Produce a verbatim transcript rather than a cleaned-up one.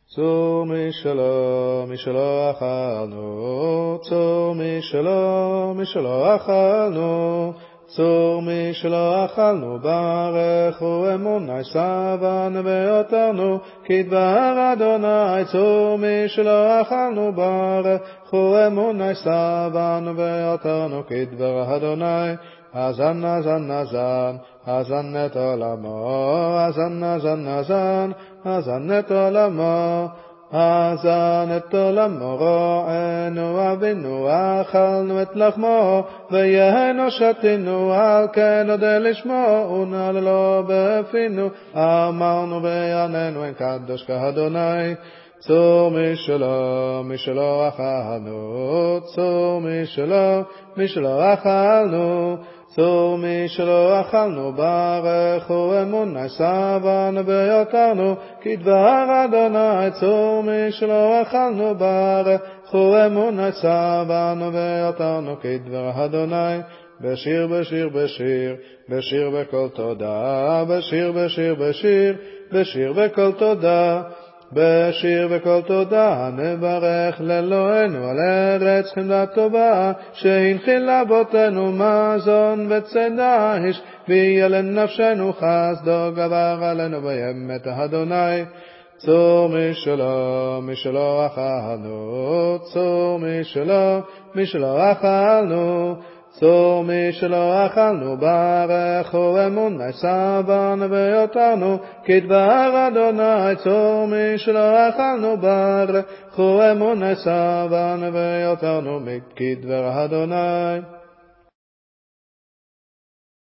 צור משלו, משלו אכלנו, צור משלו, משלו אכלנו, צור משלו אכלנו, ברכו אמוני סבן ויותרנו, כדבר אדוני, צור משלו אכלנו, ברכו אמוני סבן ויותרנו, כדבר אדוני, הזן הזן הזן, הזן את עולמו, הזן הזן הזן, הזן את עולמו, הזן את עולמו, רוענו אבינו, אכלנו את לחמו, ויהנו שתינו, על כן נודה לשמו, ונעלו בפינו, אמרנו ויעננו, אין קדוש כאדוני, צור משלו, משלו אכלנו, צור משלו, משלו אכלנו, צור משלו אכלנו, ברכו אמוני סבן ויותרנו, כדבר אדוני, צור משלו אכלנו, ברכו אמוני סבן ויותרנו, כדבר אדוני, בשיר בשיר בשיר, בשיר בכל תודה, בשיר בשיר בשיר, בשיר בכל תודה, בשיר וכל תודה, נברך לאלוהינו על ארץ חמדה טובה, שהנחיל לאבותינו מזון וצידה, השביע לנפשנו חסדו, גבר עלינו באמת אדוני. צור משלו, משלו אכלנו, צור משלו, משלו אכלנו, צור משלו אכלנו, ברכו אמוני סבן ויותרנו, כדבר אדוני, צור משלו אכלנו, ברכו אמוני סבן ויותרנו, כדבר אדוני.